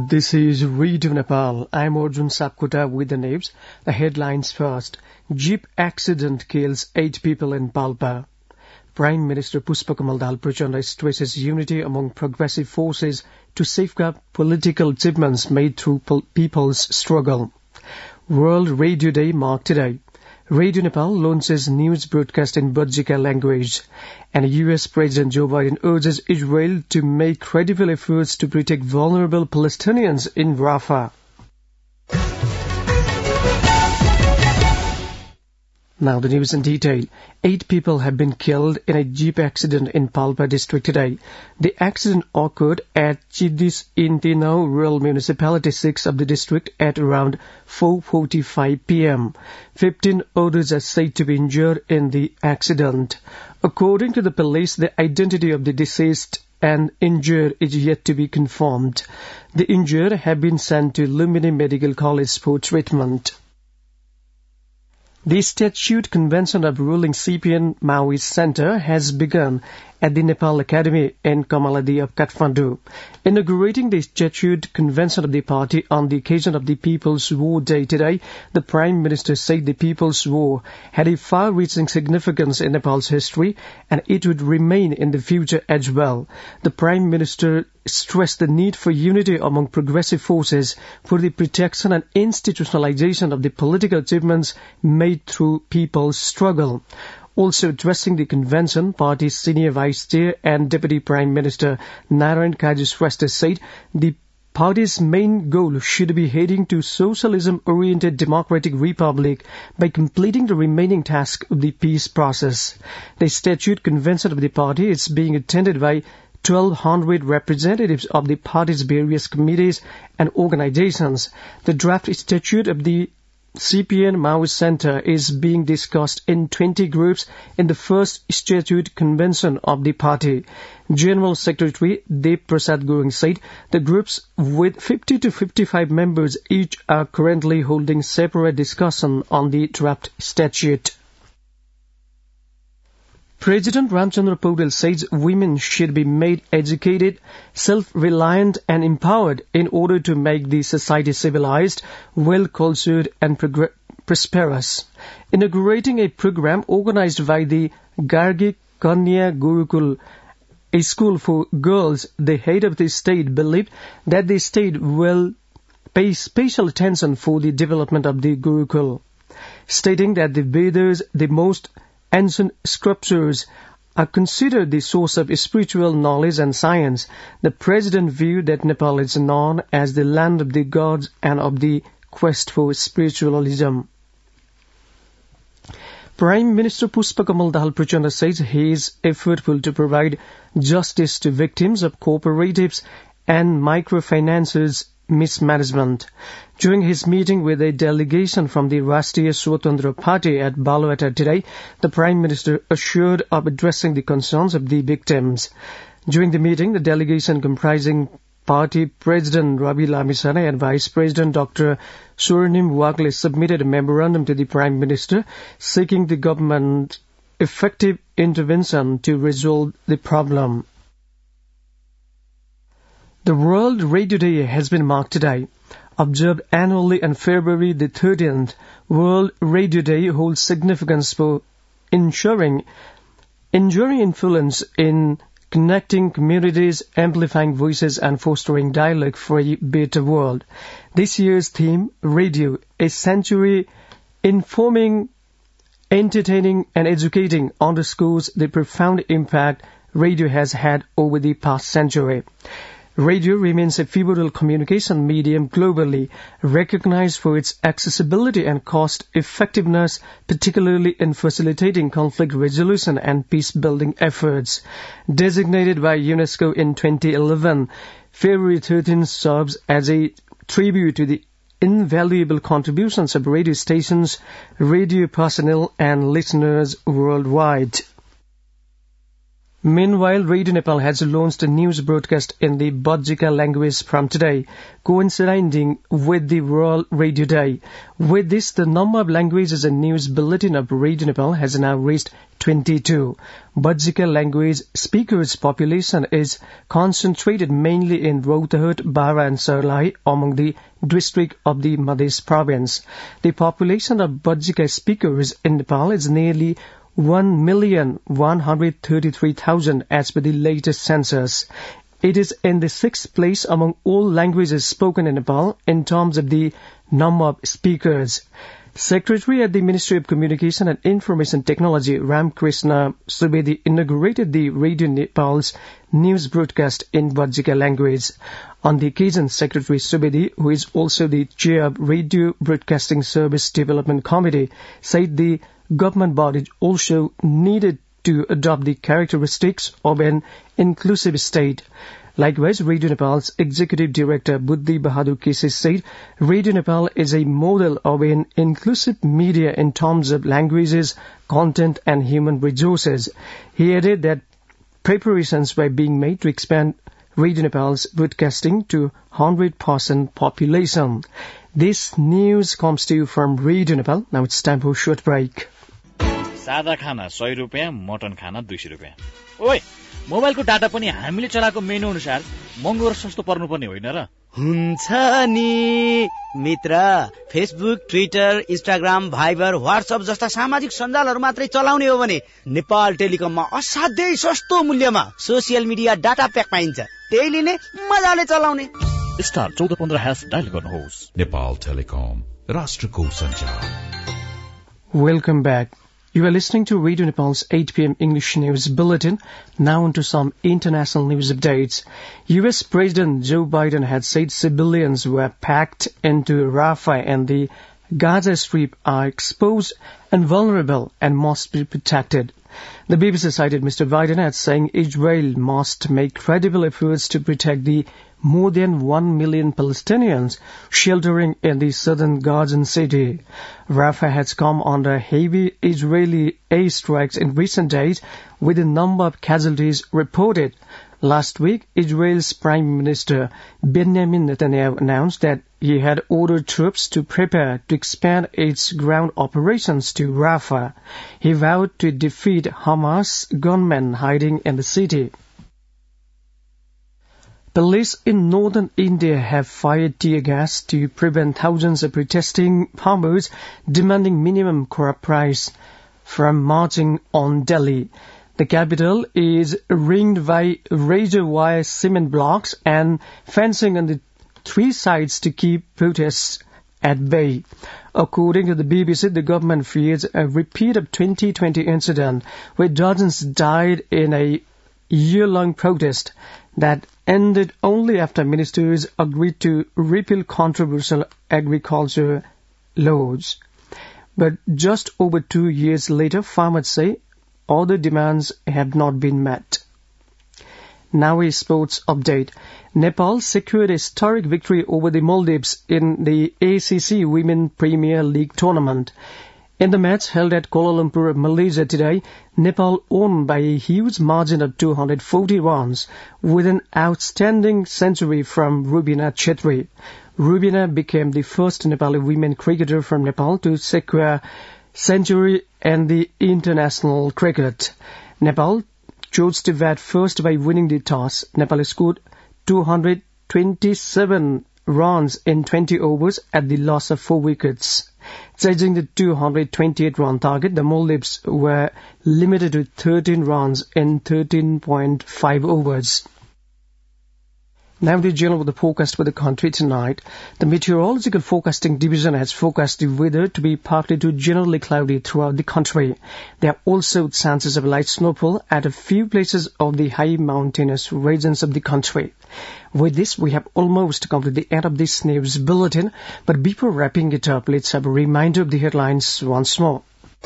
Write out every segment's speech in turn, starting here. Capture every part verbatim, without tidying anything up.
This is Radio Nepal. I'm Arjun Sapkota with the news. The headlines first. Jeep accident kills eight people in Palpa. Prime Minister Pushpakamal Dahal Prachanda stresses unity among progressive forces to safeguard political achievements made through people's struggle. World Radio Day marked today. Radio Nepal launches news broadcast in Bajika language, and U S President Joe Biden urges Israel to make credible efforts to protect vulnerable Palestinians in Rafah. Now the news in detail. Eight people have been killed in a jeep accident in Palpa district today. The accident occurred at Chidis in Tinau Rural Municipality six of the district at around four forty-five p.m. Fifteen others are said to be injured in the accident. According to the police, the identity of the deceased and injured is yet to be confirmed. The injured have been sent to Lumini Medical College for treatment. The Statute Convention of ruling C P N Maoist Center has begun at the Nepal Academy in Kamaladi of Kathmandu. Inaugurating the Statute Convention of the party on the occasion of the People's War Day today, the Prime Minister said the People's War had a far-reaching significance in Nepal's history and it would remain in the future as well. The Prime Minister stressed the need for unity among progressive forces for the protection and institutionalization of the political achievements made through people's struggle. Also addressing the convention, party's senior vice chair and deputy prime minister Narayan Kaju Shrestha said the party's main goal should be heading to socialism-oriented democratic republic by completing the remaining task of the peace process. The statute convention of the party is being attended by twelve hundred representatives of the party's various committees and organizations. The draft statute of the C P N Maoist Center is being discussed in twenty groups in the first statute convention of the party. General Secretary Deb Prasad Gurung said the groups with fifty to fifty-five members each are currently holding separate discussion on the draft statute. President Ramchandra Paudel says women should be made educated, self-reliant and empowered in order to make the society civilized, well-cultured and progr- prosperous. Inaugurating a program organized by the Gargi Kanya Gurukul, a school for girls, the head of the state believed that the state will pay special attention for the development of the Gurukul, stating that the Vedas, the most ancient scriptures, are considered the source of spiritual knowledge and science. The president viewed that Nepal is known as the land of the gods and of the quest for spiritualism. Prime Minister Pushpakamal Dahal Prachanda says he is effortful to provide justice to victims of cooperatives and microfinances mismanagement. During his meeting with a delegation from the Rashtriya Swatantra Party at Baluata today, the Prime Minister assured of addressing the concerns of the victims. During the meeting, the delegation comprising Party President Ravi Lamisana and Vice President Doctor Swarnim Wagle submitted a memorandum to the Prime Minister seeking the government effective intervention to resolve the problem. The World Radio Day has been marked today. Observed annually on February the thirteenth, World Radio Day holds significance for ensuring enduring influence in connecting communities, amplifying voices, and fostering dialogue for a better world. This year's theme, Radio, a century informing, entertaining, and educating, underscores the profound impact radio has had over the past century. Radio remains a pivotal communication medium globally, recognized for its accessibility and cost-effectiveness, particularly in facilitating conflict resolution and peace-building efforts. Designated by UNESCO in twenty eleven, February thirteenth serves as a tribute to the invaluable contributions of radio stations, radio personnel, and listeners worldwide. Meanwhile, Radio Nepal has launched a news broadcast in the Bajika language from today, coinciding with the World Radio Day. With this, the number of languages and news bulletin of Radio Nepal has now reached twenty-two. Bajika language speakers' population is concentrated mainly in Rohtak, Bara and Sarlai among the district of the Madhya province. The population of Bajika speakers in Nepal is nearly one million one hundred thirty-three thousand as per the latest census. It is in the sixth place among all languages spoken in Nepal in terms of the number of speakers. Secretary at the Ministry of Communication and Information Technology, Ramkrishna Subedi, inaugurated the Radio Nepal's news broadcast in Bajika language. On the occasion, Secretary Subedi, who is also the chair of Radio Broadcasting Service Development Committee, said the government body also needed to adopt the characteristics of an inclusive state. Likewise, Radio Nepal's Executive Director Buddhi Bahadur Kesi said Radio Nepal is a model of an inclusive media in terms of languages, content and human resources. He added that preparations were being made to expand Radio Nepal's broadcasting to one hundred percent population. This news comes to you from Radio Nepal. Now it's time for a short break. सादा खाना सय रुपैयाँ, mutton खाना दुई सय रुपैयाँ. ओइ, मोबाइलको डाटा पनि हामीले चलाएको मेनु अनुसार महँगो र सस्तो पर्नुपर्ने होइन र? हुन्छ नि मित्र. Facebook, Twitter, Instagram, Viber, WhatsApp जस्ता सामाजिक सञ्जालहरू मात्रै चलाउने हो भने नेपाल टेलिकममा असाध्यै सस्तो मूल्यमा सोसियल मिडिया डाटा प्याक पाइन्छ. त्यही लिने, मजाले चलाउने. स्टार चौध पन्ध्र ह्यास डायल गर्नुहोस्. नेपाल टेलिकम, राष्ट्रको सञ्चार. Welcome back. You are listening to Radio Nepal's eight p.m. English News Bulletin. Now on to some international news updates. U S President Joe Biden had said civilians were packed into Rafah and the Gaza Strip are exposed and vulnerable and must be protected. The B B C cited Mister Biden as saying Israel must make credible efforts to protect the more than one million Palestinians sheltering in the southern Gaza city. Rafah has come under heavy Israeli airstrikes in recent days, with a number of casualties reported. Last week, Israel's Prime Minister Benjamin Netanyahu announced that he had ordered troops to prepare to expand its ground operations to Rafah. He vowed to defeat Hamas gunmen hiding in the city. Police in northern India have fired tear gas to prevent thousands of protesting farmers demanding minimum crop price from marching on Delhi. The capital is ringed by razor wire cement blocks and fencing on the three sides to keep protests at bay. According to the B B C, the government fears a repeat of twenty twenty incident where dozens died in a year-long protest that ended only after ministers agreed to repeal controversial agriculture laws. But just over two years later, farmers say all the demands have not been met. Now a sports update. Nepal secured a historic victory over the Maldives in the A C C Women Premier League tournament. In the match held at Kuala Lumpur, Malaysia today, Nepal won by a huge margin of two hundred forty runs with an outstanding century from Rubina Chetri. Rubina became the first Nepali women cricketer from Nepal to secure century in the international cricket. Nepal chose to bat first by winning the toss. Nepal scored two hundred twenty-seven runs in twenty overs at the loss of four wickets. Chasing the two hundred twenty-eight run target, the Maldives were limited to thirteen runs in thirteen point five overs. Now the general weather forecast for the country tonight. The Meteorological Forecasting Division has forecast the weather to be partly to generally cloudy throughout the country. There are also chances of light snowfall at a few places of the high mountainous regions of the country. With this, we have almost come to the end of this news bulletin. But before wrapping it up, let's have a reminder of the headlines once more.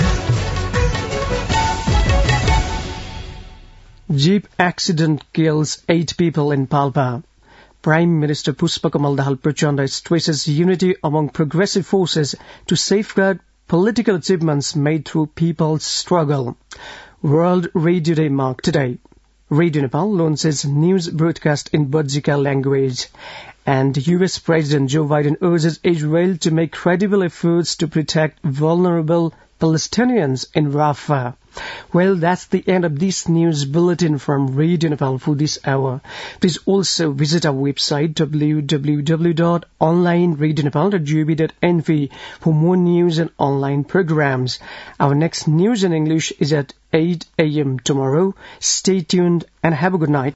Jeep accident kills eight people in Palpa. Prime Minister Pushpakamal Dahal Prachanda stresses unity among progressive forces to safeguard political achievements made through people's struggle. World Radio Day marked today. Radio Nepal launches news broadcast in Bajika language. And U S President Joe Biden urges Israel to make credible efforts to protect vulnerable Palestinians in Rafah. Well, that's the end of this news bulletin from Radio Nepal for this hour. Please also visit our website w w w dot online radio nepal dot gov dot n p for more news and online programs. Our next news in English is at eight a.m. tomorrow. Stay tuned and have a good night.